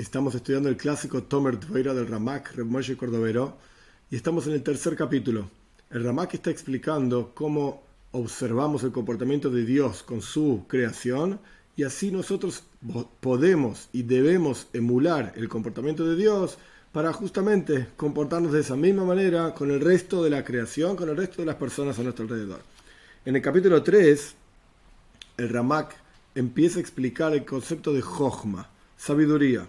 Estamos estudiando el clásico Tomer Dvoira del Ramak, Reb Moshe Cordovero, y estamos en el tercer capítulo. El Ramak está explicando cómo observamos el comportamiento de Dios con su creación, y así nosotros podemos y debemos emular el comportamiento de Dios para justamente comportarnos de esa misma manera con el resto de la creación, con el resto de las personas a nuestro alrededor. En el capítulo 3, el Ramak empieza a explicar el concepto de Jochma, sabiduría.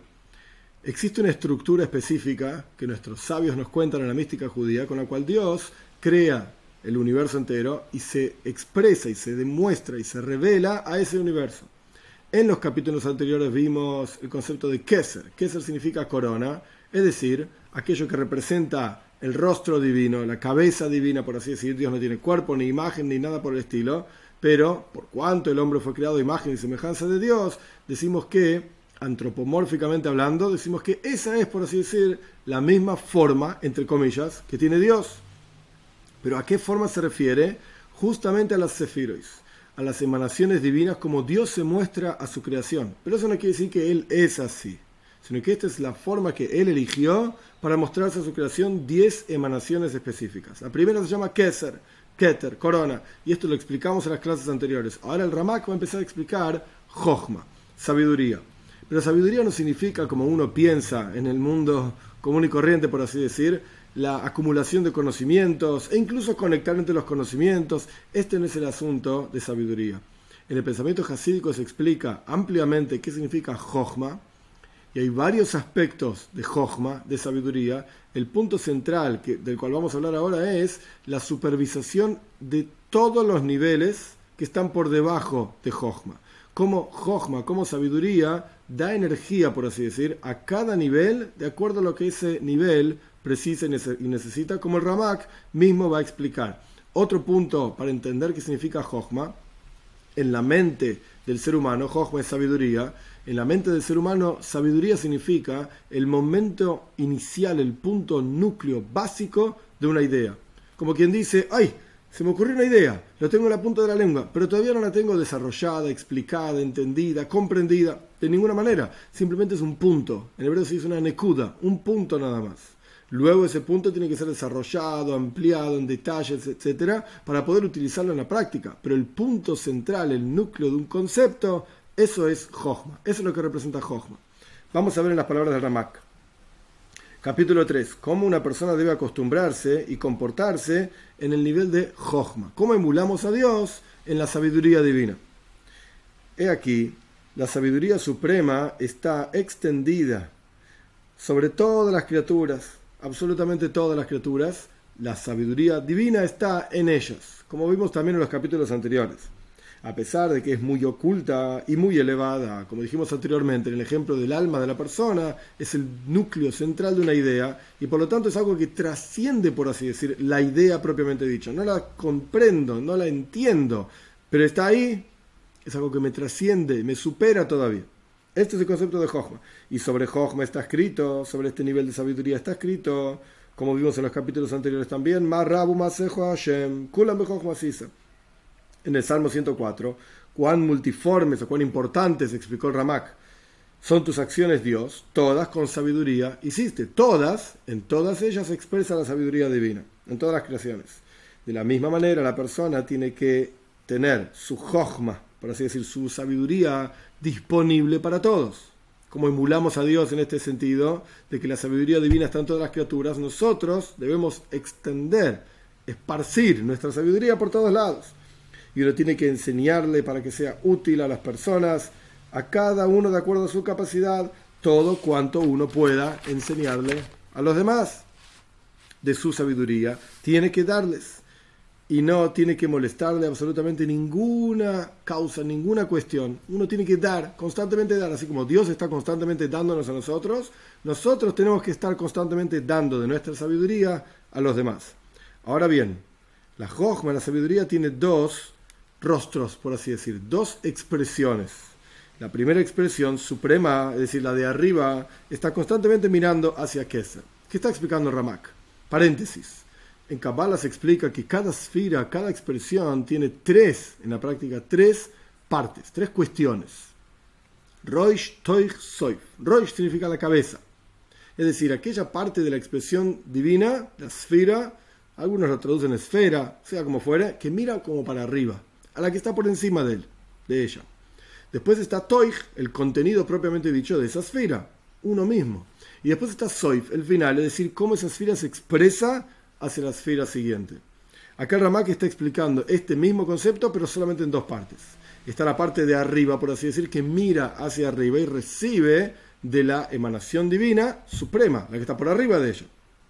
Existe una estructura específica que nuestros sabios nos cuentan en la mística judía, con la cual Dios crea el universo entero y se expresa y se demuestra y se revela a ese universo. En los capítulos anteriores vimos el concepto de Keser. Keser significa corona, es decir, aquello que representa el rostro divino, la cabeza divina, por así decir. Dios no tiene cuerpo, ni imagen, ni nada por el estilo, pero por cuanto el hombre fue creado a imagen y semejanza de Dios, decimos que, antropomórficamente hablando, decimos que esa es, por así decir, la misma forma, entre comillas, que tiene Dios. Pero ¿a qué forma se refiere? Justamente a las sefiros, a las emanaciones divinas, como Dios se muestra a su creación. Pero eso no quiere decir que Él es así, sino que esta es la forma que Él eligió para mostrarse a su creación 10 emanaciones específicas. La primera se llama Keser, Keter, corona, y esto lo explicamos en las clases anteriores. Ahora el Ramak va a empezar a explicar Jochma, sabiduría. Pero sabiduría no significa, como uno piensa en el mundo común y corriente, por así decir, la acumulación de conocimientos e incluso conectar entre los conocimientos. Este no es el asunto de sabiduría. En el pensamiento jasídico se explica ampliamente qué significa Jochma, y hay varios aspectos de Jochma, de sabiduría. El punto central del cual vamos a hablar ahora es la supervisación de todos los niveles que están por debajo de Jochma. Como Jochma, como sabiduría, da energía, por así decir, a cada nivel de acuerdo a lo que ese nivel precisa y necesita, como el Ramak mismo va a explicar. Otro punto para entender qué significa Jochma: en la mente del ser humano, Jochma es sabiduría. En la mente del ser humano, sabiduría significa el momento inicial, el punto núcleo básico de una idea. Como quien dice, ¡ay! Se me ocurrió una idea, lo tengo en la punta de la lengua, pero todavía no la tengo desarrollada, explicada, entendida, comprendida, de ninguna manera. Simplemente es un punto. En hebreo se dice una nekuda, un punto nada más. Luego ese punto tiene que ser desarrollado, ampliado en detalles, etcétera, para poder utilizarlo en la práctica. Pero el punto central, el núcleo de un concepto, eso es Jochma. Eso es lo que representa Jochma. Vamos a ver en las palabras de Ramak. Capítulo 3. Cómo una persona debe acostumbrarse y comportarse en el nivel de Jochma. Cómo emulamos a Dios en la sabiduría divina. He aquí, la sabiduría suprema está extendida sobre todas las criaturas, absolutamente todas las criaturas. La sabiduría divina está en ellas, como vimos también en los capítulos anteriores. A pesar de que es muy oculta y muy elevada, como dijimos anteriormente, en el ejemplo del alma de la persona, es el núcleo central de una idea, y por lo tanto es algo que trasciende, por así decir, la idea propiamente dicha. No la comprendo, no la entiendo, pero está ahí, es algo que me trasciende, me supera todavía. Este es el concepto de Jochma. Y sobre Jochma está escrito, sobre este nivel de sabiduría está escrito, como vimos en los capítulos anteriores también, Ma Rabu Masejo Hashem, Kulam Bejochma Sisa. En el Salmo 104, cuán multiformes o cuán importantes, explicó el Ramak, son tus acciones, Dios, todas con sabiduría hiciste. Todas, en todas ellas se expresa la sabiduría divina, en todas las creaciones. De la misma manera, la persona tiene que tener su jochma, por así decir, su sabiduría disponible para todos. Como emulamos a Dios en este sentido, de que la sabiduría divina está en todas las criaturas, nosotros debemos extender, esparcir nuestra sabiduría por todos lados. Y uno tiene que enseñarle para que sea útil a las personas, a cada uno de acuerdo a su capacidad, todo cuanto uno pueda enseñarle a los demás de su sabiduría. Tiene que darles y no tiene que molestarle absolutamente ninguna causa, ninguna cuestión. Uno tiene que dar, constantemente dar, así como Dios está constantemente dándonos a nosotros, nosotros tenemos que estar constantemente dando de nuestra sabiduría a los demás. Ahora bien, la Jochma, la sabiduría, tiene dos rostros, por así decir, dos expresiones. La primera expresión suprema, es decir, la de arriba, está constantemente mirando hacia Keser. ¿Qué está explicando Ramak? Paréntesis. En Kabbalah se explica que cada esfera, cada expresión tiene en la práctica, tres partes, tres cuestiones. Roish Toich Soif. Roish significa la cabeza. Es decir, aquella parte de la expresión divina, la sfera, algunos lo traducen esfera, sea como fuera, que mira como para arriba, a la que está por encima de ella. Después está Toich, el contenido propiamente dicho de esa esfera, uno mismo. Y después está Soif, el final, es decir, cómo esa esfera se expresa hacia la esfera siguiente. Acá el Ramak está explicando este mismo concepto, pero solamente en dos partes. Está la parte de arriba, por así decir, que mira hacia arriba y recibe de la emanación divina suprema, la que está por arriba de ella.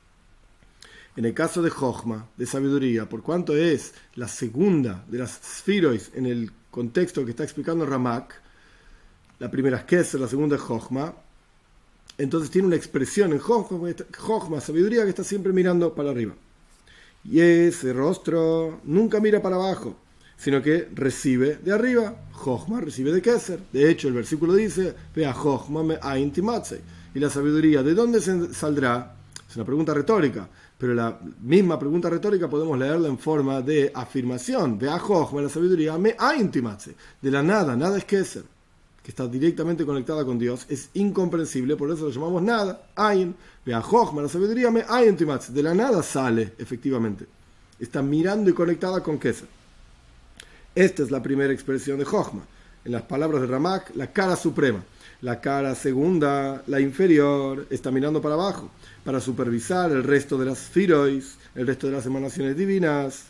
En el caso de Jochma, de sabiduría, por cuanto es la segunda de las Sfirois en el contexto que está explicando Ramak, la primera es Keser, la segunda es Jochma, entonces tiene una expresión en Jochma, sabiduría, que está siempre mirando para arriba. Y ese rostro nunca mira para abajo, sino que recibe de arriba. Jochma recibe de Keser. De hecho, el versículo dice, vea Jochma me ain timatzei. Y la sabiduría, ¿de dónde saldrá? Es una pregunta retórica, pero la misma pregunta retórica podemos leerla en forma de afirmación. Vea Jochma, la sabiduría me ain timatzei. De la nada, nada es Keser, que está directamente conectada con Dios, es incomprensible, por eso lo llamamos nada, ain. Vea Jochma, la sabiduría me ain timatzei. De la nada sale, efectivamente. Está mirando y conectada con Keser. Esta es la primera expresión de Jochma. En las palabras de Ramak, la cara suprema. La cara segunda, la inferior, está mirando para abajo, para supervisar el resto de las Sfirois, el resto de las emanaciones divinas,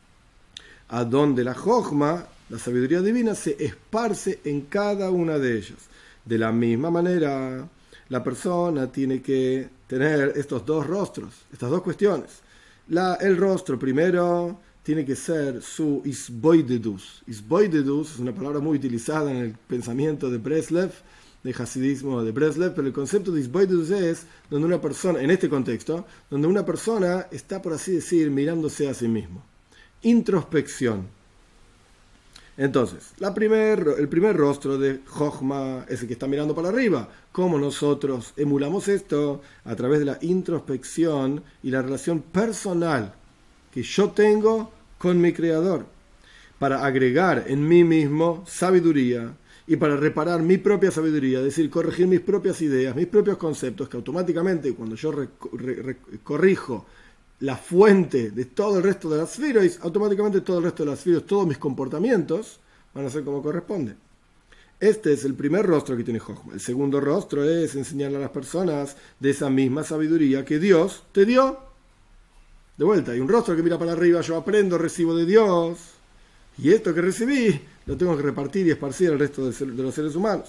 a donde la Jochma, la sabiduría divina, se esparce en cada una de ellas. De la misma manera, la persona tiene que tener estos dos rostros, estas dos cuestiones. El rostro primero tiene que ser su isboidedus. Isboidedus es una palabra muy utilizada en el pensamiento de Breslev, de Hasidismo de Breslev, pero el concepto de isboidedus es donde una persona, en este contexto, donde una persona está, por así decir, mirándose a sí mismo. Introspección. Entonces, el primer rostro de Jochma es el que está mirando para arriba. ¿Cómo nosotros emulamos esto? A través de la introspección y la relación personal que yo tengo con mi Creador, para agregar en mí mismo sabiduría y para reparar mi propia sabiduría, es decir, corregir mis propias ideas, mis propios conceptos, que automáticamente cuando yo corrijo la fuente de todo el resto de las Sfirois, automáticamente todo el resto de las Sfirois, todos mis comportamientos van a ser como corresponde. Este es el primer rostro que tiene Jochma. El segundo rostro es enseñarle a las personas de esa misma sabiduría que Dios te dio. De vuelta, hay un rostro que mira para arriba, yo aprendo, recibo de Dios, y esto que recibí lo tengo que repartir y esparcir al resto de los seres humanos.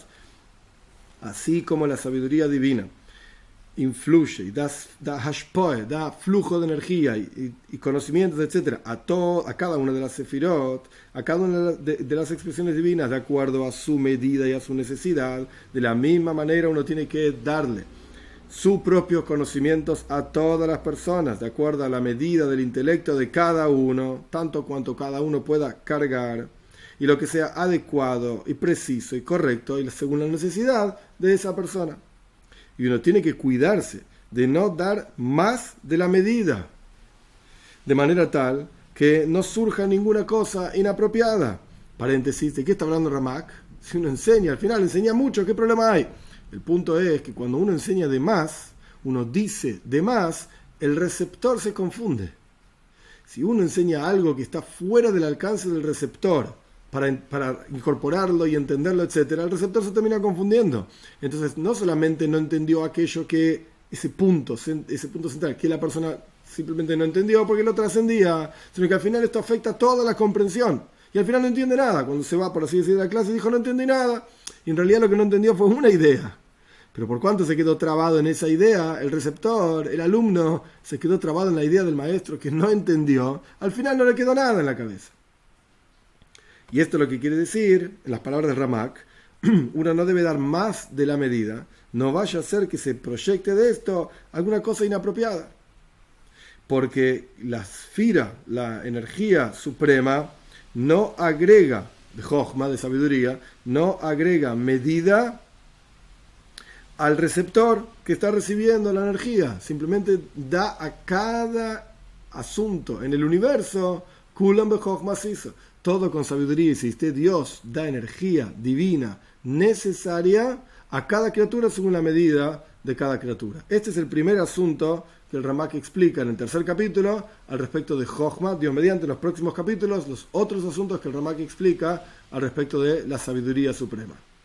Así como la sabiduría divina influye y da hashpoe, da flujo de energía y conocimientos, etc., a cada una de las sefirot, a cada una de las expresiones divinas, de acuerdo a su medida y a su necesidad, de la misma manera uno tiene que darle sus propios conocimientos a todas las personas, de acuerdo a la medida del intelecto de cada uno, tanto cuanto cada uno pueda cargar, y lo que sea adecuado y preciso y correcto y según la necesidad de esa persona. Y uno tiene que cuidarse de no dar más de la medida, de manera tal que no surja ninguna cosa inapropiada. Paréntesis, ¿de qué está hablando Ramak? Si uno enseña, al final enseña mucho, ¿qué problema hay? El punto es que cuando uno enseña de más, uno dice de más, el receptor se confunde. Si uno enseña algo que está fuera del alcance del receptor para incorporarlo y entenderlo, etc., el receptor se termina confundiendo. Entonces, no solamente no entendió aquello que ese punto central, que la persona simplemente no entendió porque lo trascendía, sino que al final esto afecta toda la comprensión. Y al final no entiende nada. Cuando se va, por así decir, de la clase, dijo no entendí nada. Y en realidad lo que no entendió fue una idea. Pero por cuanto se quedó trabado en esa idea, el receptor, el alumno, se quedó trabado en la idea del maestro que no entendió, al final no le quedó nada en la cabeza. Y esto es lo que quiere decir, en las palabras de Ramak, uno no debe dar más de la medida, no vaya a ser que se proyecte de esto alguna cosa inapropiada. Porque la sfira, la energía suprema, no agrega, de Jochma, de sabiduría, no agrega medida al receptor que está recibiendo la energía. Simplemente da a cada asunto en el universo, Kulam be Jochma Siso, todo con sabiduría. Y si usted, Dios, da energía divina necesaria a cada criatura según la medida de cada criatura. Este es el primer asunto que el Ramak explica en el tercer capítulo al respecto de Jochma. Dios mediante, en los próximos capítulos, los otros asuntos que el Ramak explica al respecto de la sabiduría suprema.